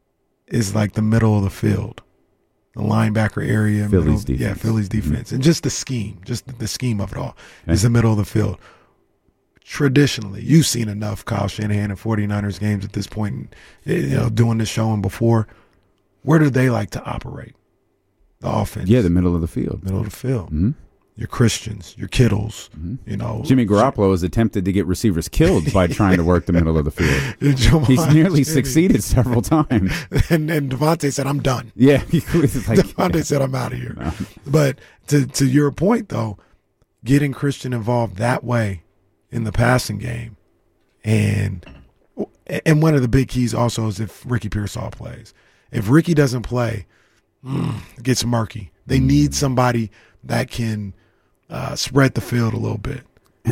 is like the middle of the field, the linebacker area. Philly's middle, defense. Yeah, Philly's defense. Mm-hmm. And just the scheme, just the scheme of it all okay. is the middle of the field. Traditionally, you've seen enough Kyle Shanahan and 49ers games at this point, you know, doing this show and before. Where do they like to operate? The offense. Yeah, the middle of the field. Middle of the field. Mm-hmm. Your Christians, your Kittles, mm-hmm. you know. Jimmy Garoppolo has attempted to get receivers killed by trying to work the middle of the field. He's nearly Jimmy. succeeded several times. And, and Devontae said, I'm done. Yeah. He was like, Devontae yeah. said, I'm out of here. No. But to, to your point, though, getting Christian involved that way in the passing game, and and one of the big keys also is if Ricky Pearsall plays. If Ricky doesn't play, mm, it gets murky. They need somebody that can uh, spread the field a little bit,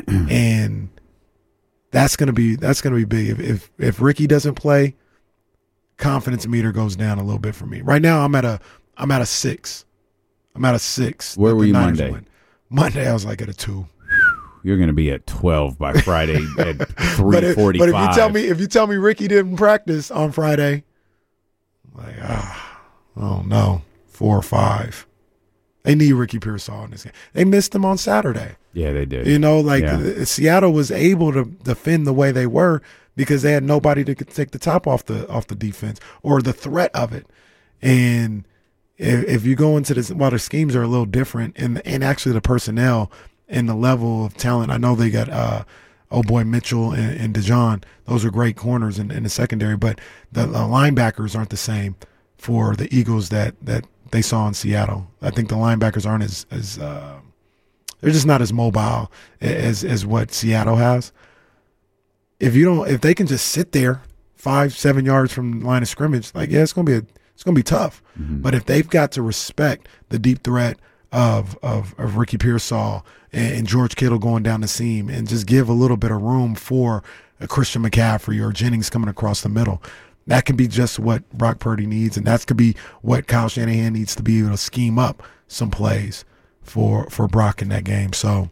and that's gonna be that's gonna be big. If, if if Ricky doesn't play, confidence meter goes down a little bit for me. Right now, I'm at a I'm at a six. I'm at a six. Where were you Niners Monday? Win. Monday, I was like at a two. You're going to be at twelve by Friday at three forty-five. But if you tell me if you tell me Ricky didn't practice on Friday, I'm like ah, oh no, four or five. They need Ricky Pearsall in this game. They missed him on Saturday. Yeah, they did. You know, like yeah. Seattle was able to defend the way they were because they had nobody to take the top off the off the defense or the threat of it. And if, if you go into this, while the schemes are a little different, and and actually the personnel and the level of talent, I know they got uh, oh boy Mitchell and, and DeJohn. Those are great corners in, in the secondary, but the, the linebackers aren't the same for the Eagles that that they saw in Seattle. I think the linebackers aren't as as uh, they're just not as mobile as as what Seattle has. If you don't, if they can just sit there five seven yards from the line of scrimmage, like yeah, it's gonna be a, it's gonna be tough. Mm-hmm. But if they've got to respect the deep threat of of, of Ricky Pearsall and, and George Kittle going down the seam, and just give a little bit of room for a Christian McCaffrey or Jennings coming across the middle. That could be just what Brock Purdy needs, and that could be what Kyle Shanahan needs to be able to scheme up some plays for for Brock in that game. So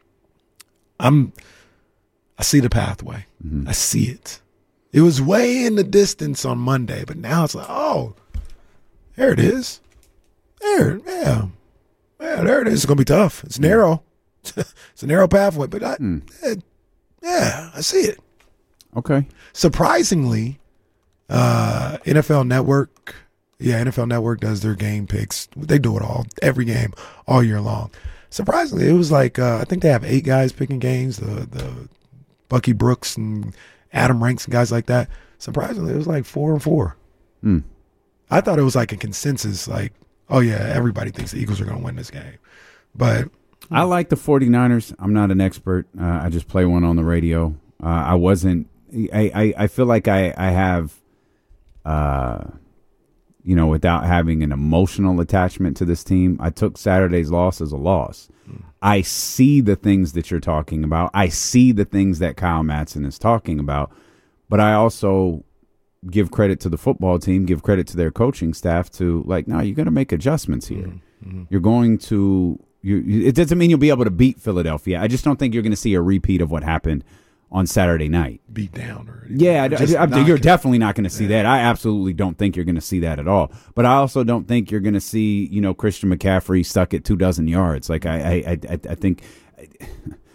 I'm I see the pathway. Mm-hmm. I see it. It was way in the distance on Monday, but now it's like, oh, there it is. There, yeah. Yeah, there it is. It's going to be tough. It's narrow. It's a narrow pathway, but I, mm. it, yeah, I see it. Okay. Surprisingly, uh, N F L Network, yeah, N F L Network does their game picks. They do it all, every game, all year long. Surprisingly, it was like, uh, I think they have eight guys picking games, the the Bucky Brooks and Adam Ranks and guys like that. Surprisingly, it was like four and four. Mm. I thought it was like a consensus, like, oh, yeah, everybody thinks the Eagles are going to win this game. But I like the 49ers. I'm not an expert. Uh, I just play one on the radio. Uh, I wasn't I, I, I feel like I, I have, uh, you know, without having an emotional attachment to this team, I took Saturday's loss as a loss. Mm. I see the things that you're talking about. I see the things that Kyle Madsen is talking about. But I also give credit to the football team, give credit to their coaching staff to, like, no, you're going to make adjustments here. Mm-hmm. You're going to you, – it doesn't mean you'll be able to beat Philadelphia. I just don't think you're going to see a repeat of what happened on Saturday night. Beat down. Or yeah, I, I, you're definitely not going to see yeah. that. I absolutely don't think you're going to see that at all. But I also don't think you're going to see, you know, Christian McCaffrey stuck at two dozen yards. Like, I, I, I, I think –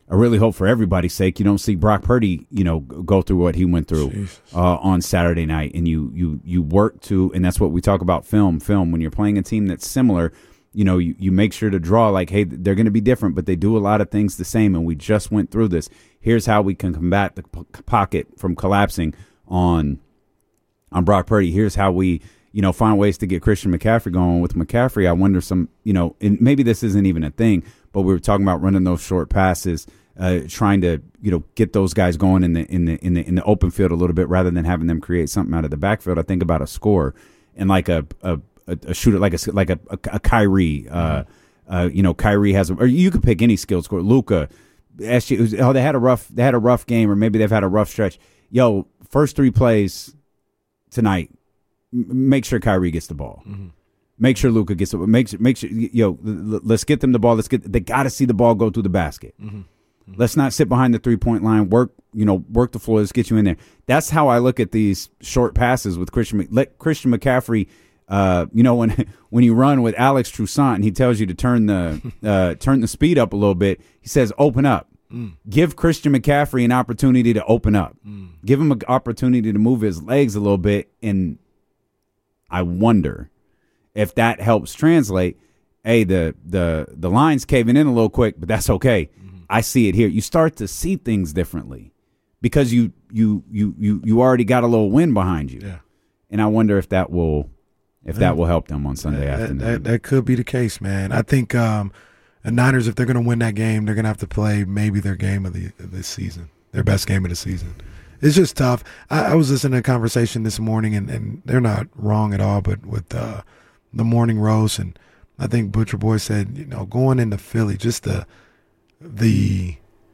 I really hope for everybody's sake you don't see Brock Purdy, you know, go through what he went through uh, on Saturday night, and you you you work to, and that's what we talk about film. Film when you're playing a team that's similar, you know, you, you make sure to draw like, hey, they're going to be different, but they do a lot of things the same, and we just went through this. Here's how we can combat the p- pocket from collapsing on on Brock Purdy. Here's how we, you know, find ways to get Christian McCaffrey going. With McCaffrey, I wonder some, you know, and maybe this isn't even a thing, but we were talking about running those short passes, uh, trying to, you know, get those guys going in the in the in the in the open field a little bit rather than having them create something out of the backfield. I think about a score and like a a, a shooter like a like a a, a Kyrie, uh, uh, you know, Kyrie has, a, or you could pick any skilled scorer. Luka, S G, oh, they had a rough they had a rough game, or maybe they've had a rough stretch. Yo, first three plays tonight, m- make sure Kyrie gets the ball. Mm-hmm. Make sure Luka gets the make make sure yo. L- let's get them the ball. Let's get. They got to see the ball go through the basket. Mm-hmm. Mm-hmm. Let's not sit behind the three point line. Work, you know, work the floor. Let's get you in there. That's how I look at these short passes with Christian. Let Christian McCaffrey. Uh, you know, when when you run with Alex Toussaint and he tells you to turn the uh, turn the speed up a little bit, he says, "Open up." Mm. Give Christian McCaffrey an opportunity to open up. Mm. Give him an opportunity to move his legs a little bit, and I wonder if that helps translate. Hey, the the the line's caving in a little quick, but that's okay. Mm-hmm. I see it here. You start to see things differently because you you you you you already got a little wind behind you. Yeah. And I wonder if that will if that will help them on Sunday that, afternoon. That, that could be the case, man. I think um, the Niners, if they're going to win that game, they're going to have to play maybe their game of the of this season, their best game of the season. It's just tough. I, I was listening to a conversation this morning, and, and they're not wrong at all, but with uh, the morning roast, and I think Butcher Boy said, you know, going into Philly, just the the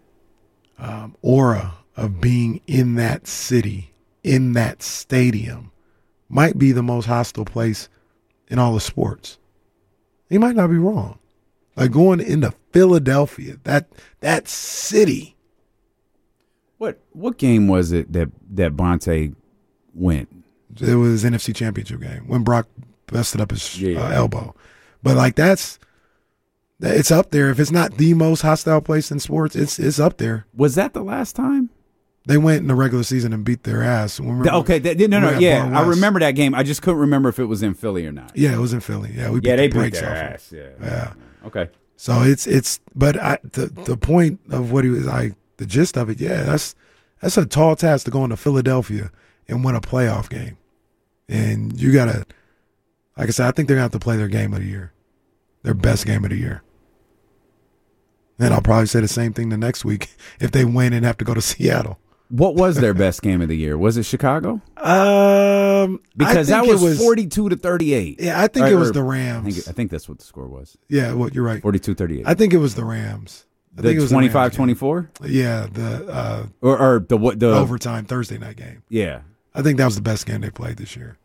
um, aura of being in that city, in that stadium, might be the most hostile place in all of sports. He might not be wrong. Like going into Philadelphia, that that city. What what game was it that that Bonte went? It was N F C Championship game when Brock busted up his yeah. uh, elbow. But like that's it's up there. If it's not the most hostile place in sports, it's it's up there. Was that the last time? They went in the regular season and beat their ass. Remember, okay, that, no, no, yeah, I remember that game. I just couldn't remember if it was in Philly or not. Yeah, it was in Philly. Yeah, we beat yeah, they the beat brakes their off ass. them. Yeah, yeah. Okay. So it's it's, but I, the the point of what he was like, the gist of it, yeah, that's that's a tall task to go into Philadelphia and win a playoff game, and you gotta, like I said, I think they're gonna have to play their game of the year, their best game of the year. And I'll probably say the same thing the next week if they win and have to go to Seattle. What was their best game of the year? Was it Chicago? Um, because I think that was, it was forty-two to thirty-eight. Yeah, I think or, it was or, the Rams. I think, I think that's what the score was. Yeah, well, you're right. forty-two thirty-eight. I think it was the Rams. I the think it was twenty-five twenty-four? Yeah, the uh, or, or the what the overtime Thursday night game. Yeah. I think that was the best game they played this year.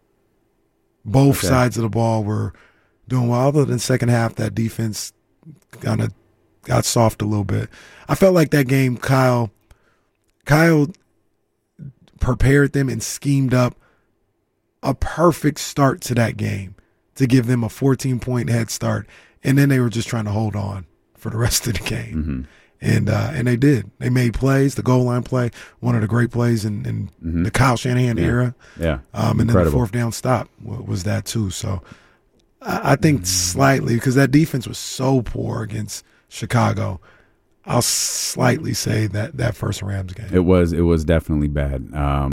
Both okay. sides of the ball were doing well. Other than second half, that defense kind of got soft a little bit. I felt like that game, Kyle, Kyle prepared them and schemed up a perfect start to that game to give them a fourteen-point head start, and then they were just trying to hold on for the rest of the game. Mm-hmm. And uh, and they did. They made plays. The goal line play, one of the great plays in, in mm-hmm. the Kyle Shanahan yeah. era. Yeah, um, and then the fourth down stop was that too. So I, I think mm-hmm. slightly, because that defense was so poor against Chicago, I'll slightly say that that first Rams game. It was it was definitely bad. Um,